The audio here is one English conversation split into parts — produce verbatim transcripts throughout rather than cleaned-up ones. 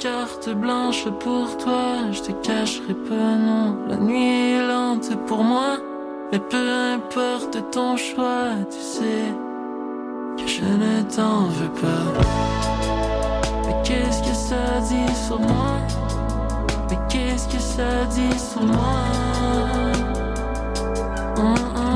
carte blanche pour toi, je te cacherai pas, non. La nuit est lente pour moi, mais peu importe ton choix, tu sais que je ne t'en veux pas. Mais qu'est-ce que ça dit sur moi? Mais qu'est-ce que ça dit sur moi? Hum, hum.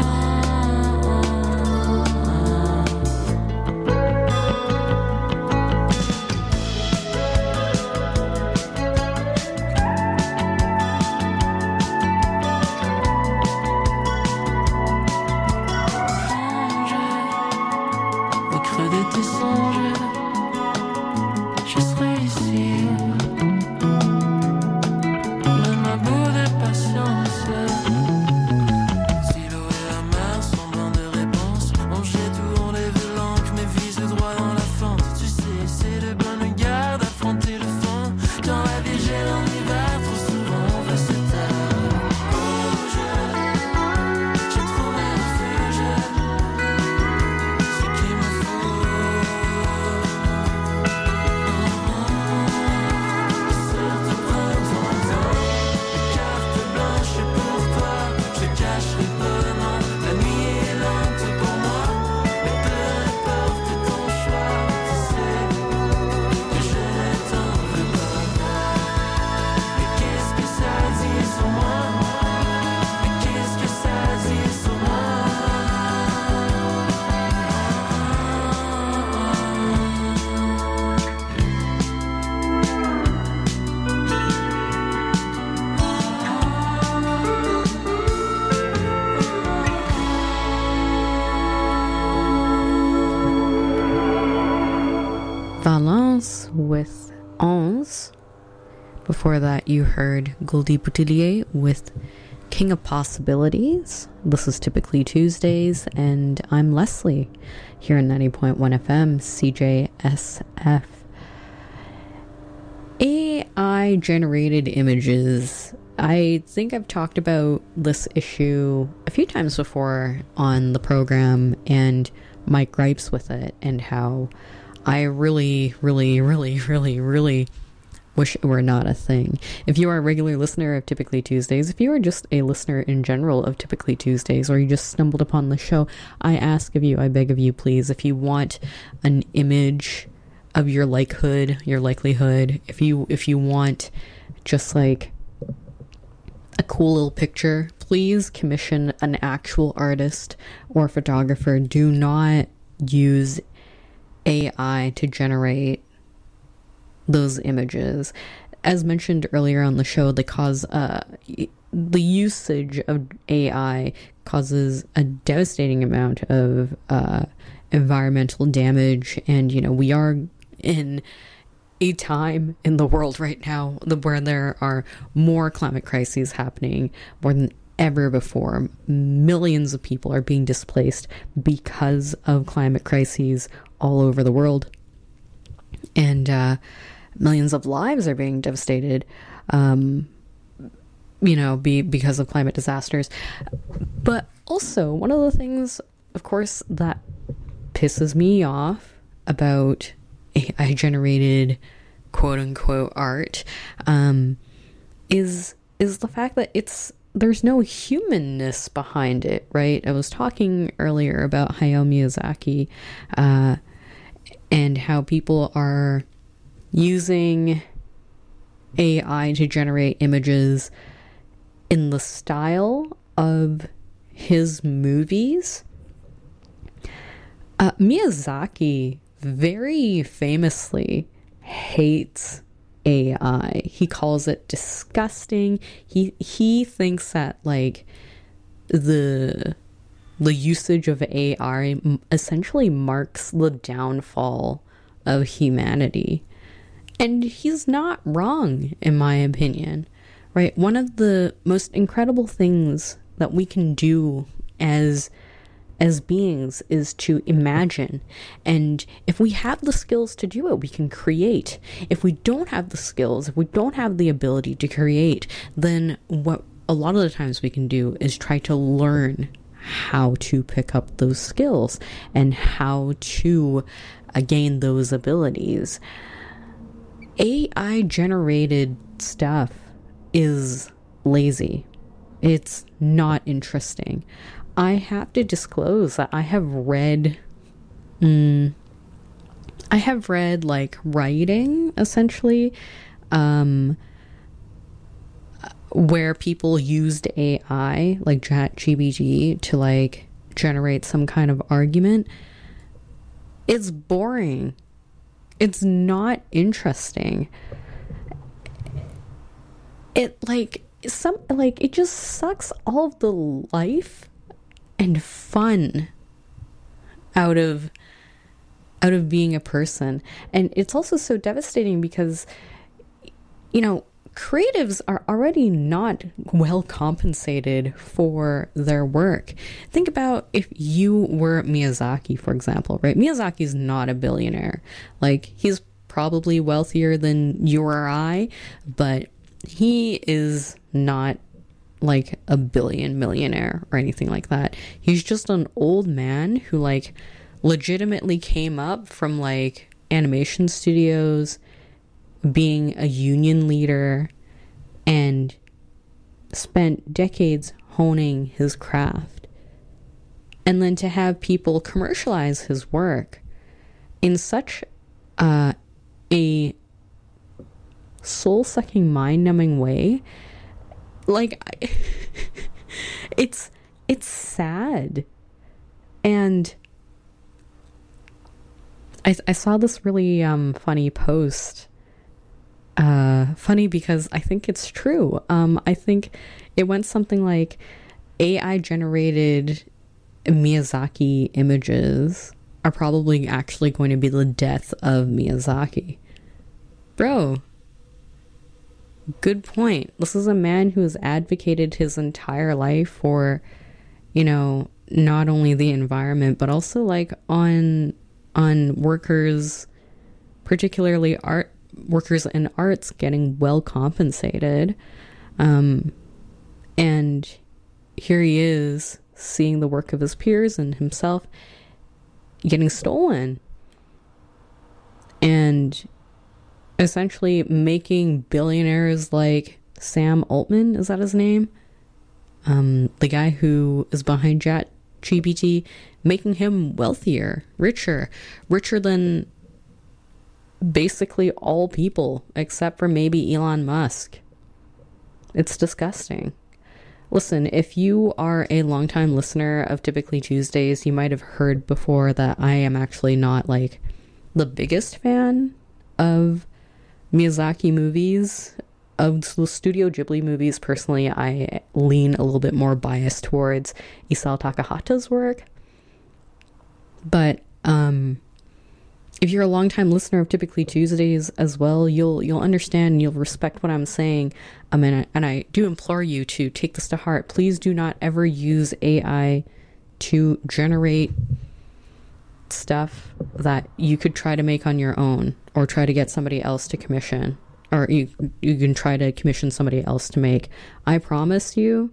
Valence with Onze. Before that, you heard Goldie Boutillier with King of Possibilities. This is Typically Tuesdays, and I'm Leslie here in ninety point one F M, C J S F. A I-generated images. I think I've talked about this issue a few times before on the program, and my gripes with it, and how I really, really, really, really, really wish it were not a thing. If you are a regular listener of Typically Tuesdays, if you are just a listener in general of Typically Tuesdays, or you just stumbled upon the show, I ask of you, I beg of you, please, if you want an image of your likehood, your likelihood, if you if you want just like a cool little picture, please commission an actual artist or photographer. Do not use A I to generate those images. As mentioned earlier on the show, they cause uh, the usage of A I causes a devastating amount of uh, environmental damage, and you know we are in a time in the world right now where there are more climate crises happening more than ever before. Millions of people are being displaced because of climate crises all over the world, and uh, millions of lives are being devastated, um, you know, be because of climate disasters. But also, one of the things, of course, that pisses me off about A I-generated quote-unquote art um, is is the fact that it's there's no humanness behind it, right? I was talking earlier about Hayao Miyazaki uh, and how people are using A I to generate images in the style of his movies. Uh, Miyazaki very famously hates A I. He calls it disgusting. He he thinks that like the the usage of A I essentially marks the downfall of humanity. And he's not wrong, in my opinion, right? One of the most incredible things that we can do as as beings is to imagine. And if we have the skills to do it, we can create. If we don't have the skills, if we don't have the ability to create, then what a lot of the times we can do is try to learn how to pick up those skills and how to uh, gain those abilities. A I generated stuff is lazy. It's not interesting. I have to disclose that I have read, mm, I have read like writing essentially, um, where people used A I like ChatGPT to like generate some kind of argument. It's boring. It's not interesting. It like some like it just sucks all of the life and fun out of out of being a person. And it's also so devastating because, you know, creatives are already not well compensated for their work. Think about if you were Miyazaki, for example, right? Miyazaki's not a billionaire. Like, he's probably wealthier than you or I, but he is not like a billion millionaire or anything like that. He's just an old man who like legitimately came up from like animation studios, being a union leader, and spent decades honing his craft. And then to have people commercialize his work in such uh, a soul-sucking, mind-numbing way, like I, it's it's sad. And I I saw this really um funny post. Uh, funny because I think it's true. Um, I think it went something like A I generated Miyazaki images are probably actually going to be the death of Miyazaki. Bro, good point. This is a man who has advocated his entire life for, you know, not only the environment, but also like on, on workers, particularly art workers in arts, getting well compensated. Um, and here he is seeing the work of his peers and himself getting stolen. And essentially making billionaires like Sam Altman, is that his name? Um, the guy who is behind ChatGPT, making him wealthier, richer, richer than basically all people except for maybe Elon Musk. It's disgusting. Listen, if you are a longtime listener of Typically Tuesdays, you might have heard before that I am actually not like the biggest fan of Miyazaki movies. Of the Studio Ghibli movies, personally, I lean a little bit more biased towards Isao Takahata's work. But um if you're a longtime listener of Typically Tuesdays as well, you'll you'll understand and you'll respect what I'm saying. Um, and I, and I do implore you to take this to heart. Please do not ever use A I to generate stuff that you could try to make on your own or try to get somebody else to commission. Or you you can try to commission somebody else to make. I promise you,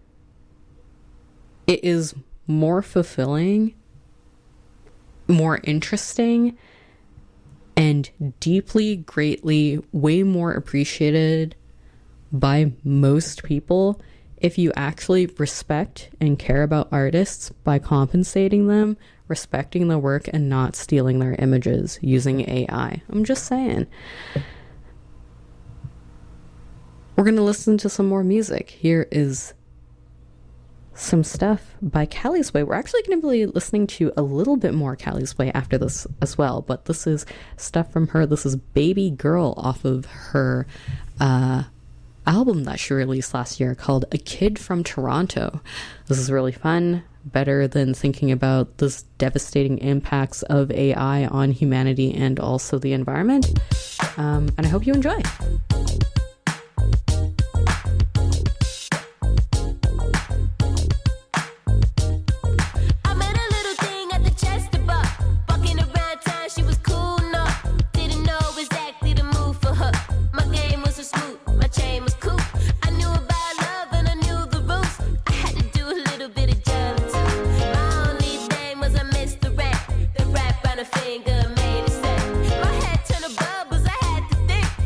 it is more fulfilling, more interesting, and deeply, greatly, way more appreciated by most people if you actually respect and care about artists by compensating them, respecting the work, and not stealing their images using A I. I'm just saying. We're going to listen to some more music. Here is some stuff by Callie's Way. We're actually going to be listening to a little bit more Callie's Way after this as well, but this is stuff from her. This is Baby Girl off of her uh, album that she released last year called A Kid from Toronto. This is really fun, better than thinking about the devastating impacts of A I on humanity and also the environment. Um, and I hope you enjoy. Finger made it say, my head turned to bubbles, I had to think.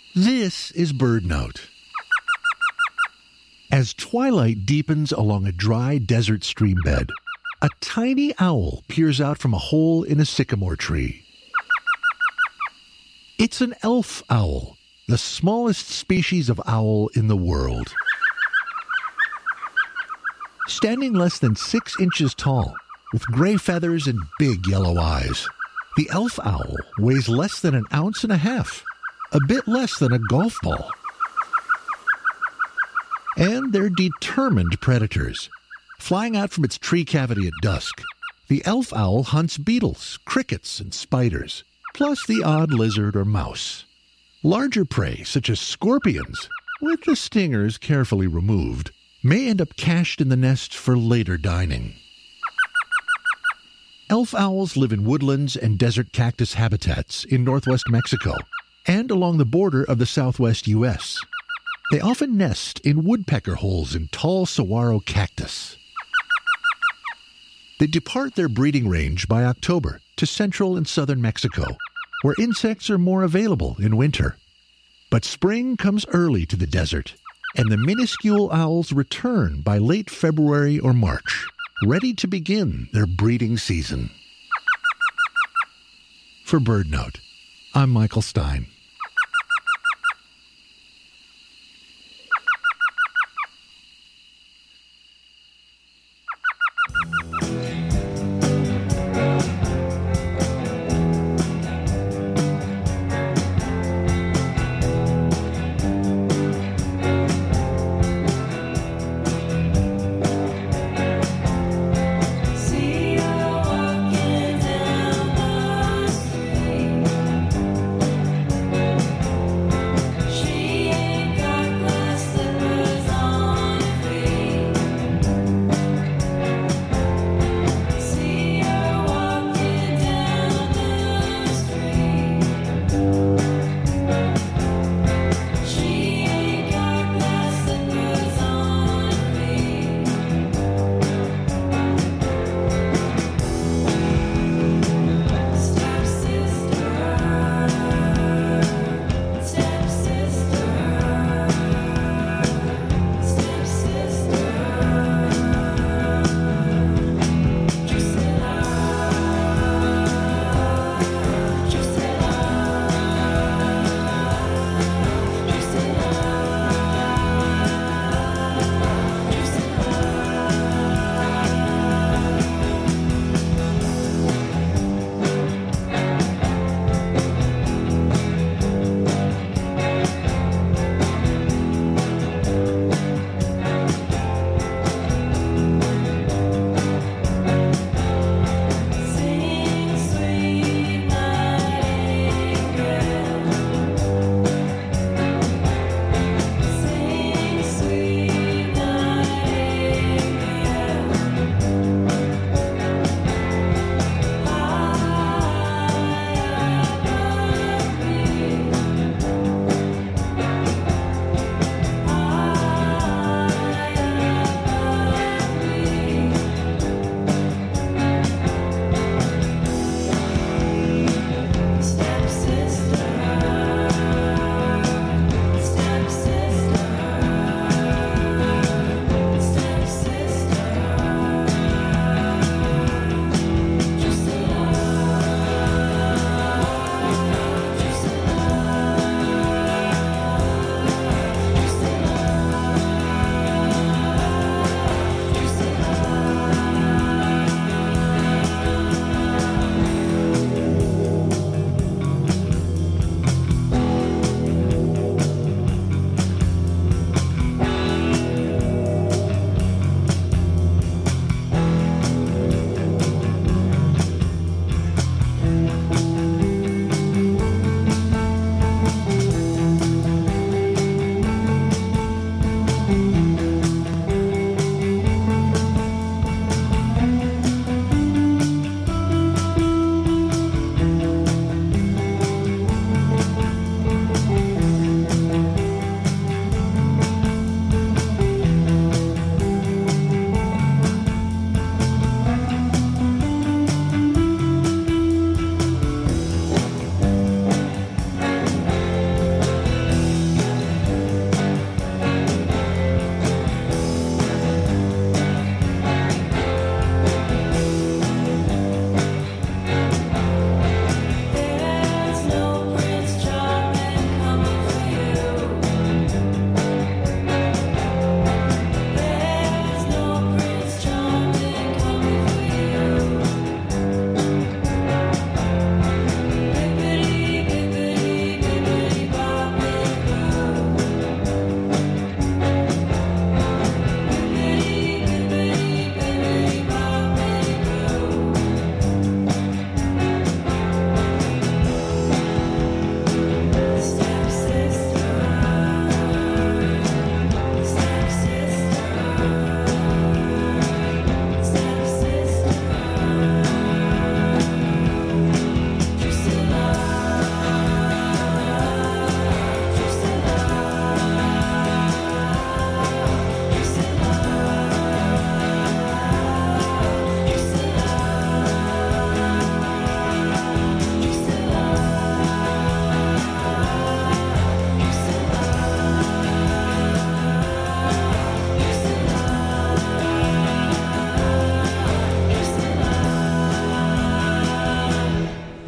This is Bird Note. As twilight deepens along a dry desert streambed, a tiny owl peers out from a hole in a sycamore tree. It's an elf owl, the smallest species of owl in the world. Standing less than six inches tall, with gray feathers and big yellow eyes, the elf owl weighs less than an ounce and a half, a bit less than a golf ball. And they're determined predators. Flying out from its tree cavity at dusk, the elf owl hunts beetles, crickets, and spiders, plus the odd lizard or mouse. Larger prey, such as scorpions, with the stingers carefully removed, may end up cached in the nest for later dining. Elf owls live in woodlands and desert cactus habitats in northwest Mexico and along the border of the southwest U S. They often nest in woodpecker holes in tall saguaro cactus. They depart their breeding range by October to central and southern Mexico, where insects are more available in winter. But spring comes early to the desert, and the minuscule owls return by late February or March, ready to begin their breeding season. For Bird Note, I'm Michael Stein.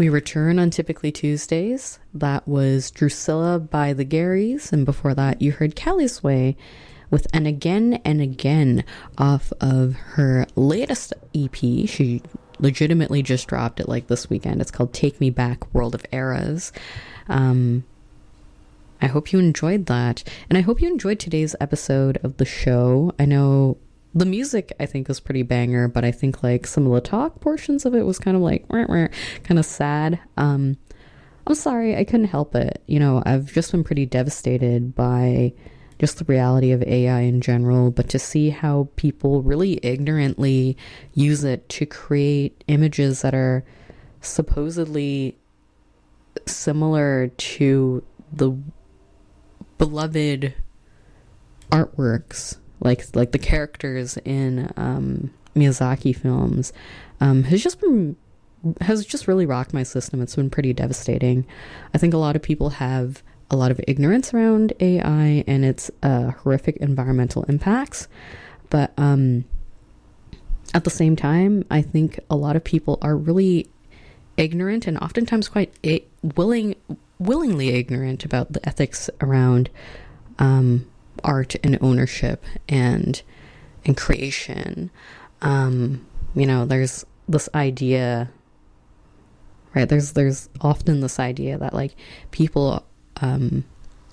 We return on Typically Tuesdays. That was Drusilla by the Garys, and before that you heard Callie's Way with And Again and Again off of her latest E P. She legitimately just dropped it like this weekend. It's called Take Me Back, World of Eras. Um, I hope you enjoyed that, and I hope you enjoyed today's episode of the show. I know the music, I think, was pretty banger, but I think like some of the talk portions of it was kind of like kind of sad. Um, I'm sorry, I couldn't help it. You know, I've just been pretty devastated by just the reality of A I in general, but to see how people really ignorantly use it to create images that are supposedly similar to the beloved artworks, like like the characters in um, Miyazaki films, um, has just been has just really rocked my system. It's been pretty devastating. I think a lot of people have a lot of ignorance around A I and its uh, horrific environmental impacts, but um, at the same time, I think a lot of people are really ignorant and oftentimes quite I- willing, willingly ignorant about the ethics around um, art and ownership and and creation. Um, you know, there's this idea, right? There's there's often this idea that like people um,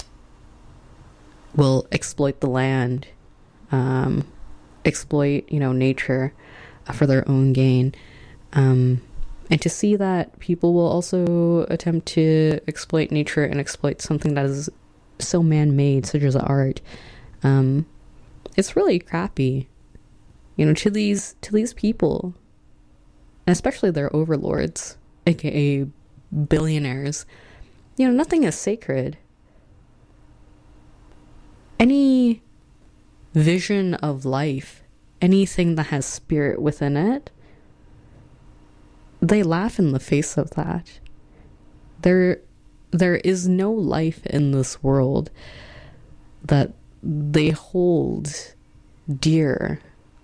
will exploit the land, um, exploit you know nature for their own gain, um, and to see that people will also attempt to exploit nature and exploit something that is so man-made, such as art, um, it's really crappy. You know, to these to these people, and especially their overlords, aka billionaires, you know, nothing is sacred. Any vision of life, anything that has spirit within it, they laugh in the face of that. There, there is no life in this world that they hold dear.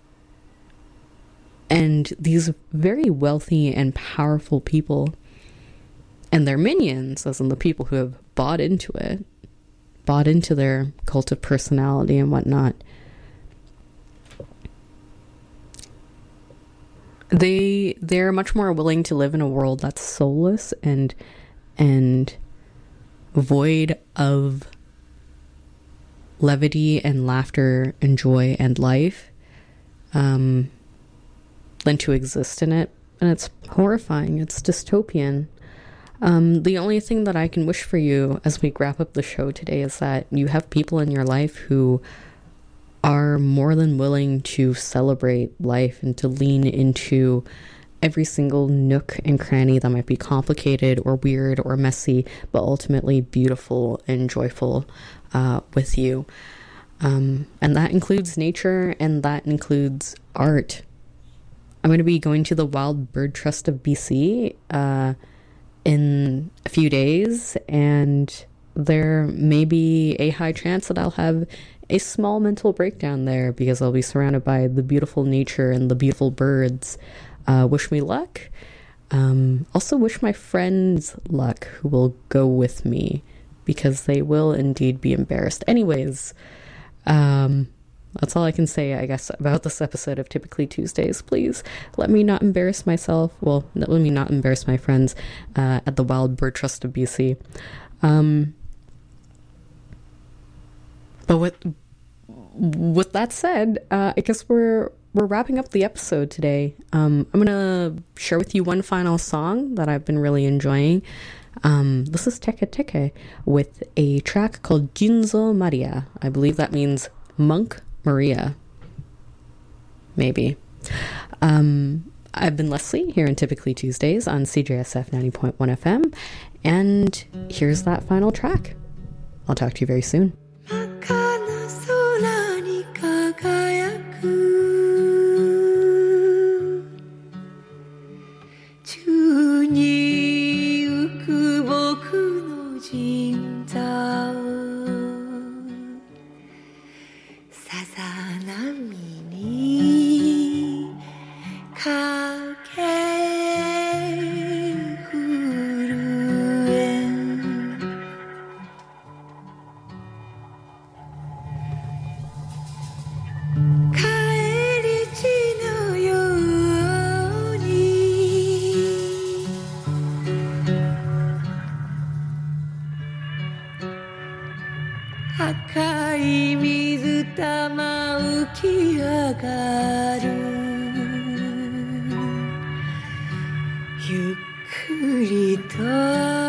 And these very wealthy and powerful people and their minions, as in the people who have bought into it, bought into their cult of personality and whatnot, they they're much more willing to live in a world that's soulless and and void of levity and laughter and joy and life, um, than to exist in it. And it's horrifying. It's dystopian. Um, the only thing that I can wish for you as we wrap up the show today is that you have people in your life who are more than willing to celebrate life and to lean into every single nook and cranny that might be complicated or weird or messy, but ultimately beautiful and joyful uh, with you. Um, and that includes nature, and that includes art. I'm going to be going to the Wild Bird Trust of B C uh, in a few days, and there may be a high chance that I'll have a small mental breakdown there because I'll be surrounded by the beautiful nature and the beautiful birds. Uh, wish me luck. Um, also wish my friends luck who will go with me, because they will indeed be embarrassed. Anyways, um, that's all I can say, I guess, about this episode of Typically Tuesdays. Please let me not embarrass myself. Well, let me not embarrass my friends uh, at the Wild Bird Trust of B C. Um, but with with that said, uh, I guess we're we're wrapping up the episode today. Um, I'm gonna share with you one final song that I've been really enjoying. Um, this is Teke Teke with a track called Jinzo Maria. I believe that means Monk Maria. Maybe. Um, I've been Leslie here in Typically Tuesdays on C J S F ninety point one F M, and here's that final track. I'll talk to you very soon. Ooh. 赤い水玉浮き上がるゆっくりと